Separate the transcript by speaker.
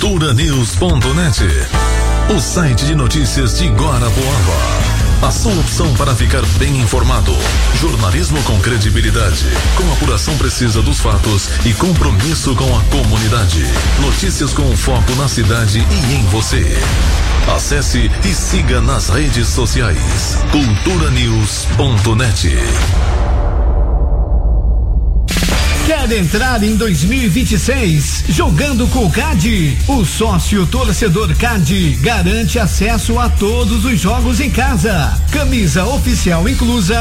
Speaker 1: culturanews.net, o site de notícias de Guarapuava. A sua opção para ficar bem informado. Jornalismo com credibilidade, com apuração precisa dos fatos e compromisso com a comunidade. Notícias com foco na cidade e em você. Acesse e siga nas redes sociais. culturanews.net.
Speaker 2: Quer entrar em 2026 jogando com o CAD? O sócio torcedor CAD garante acesso a todos os jogos em casa. Camisa oficial inclusa,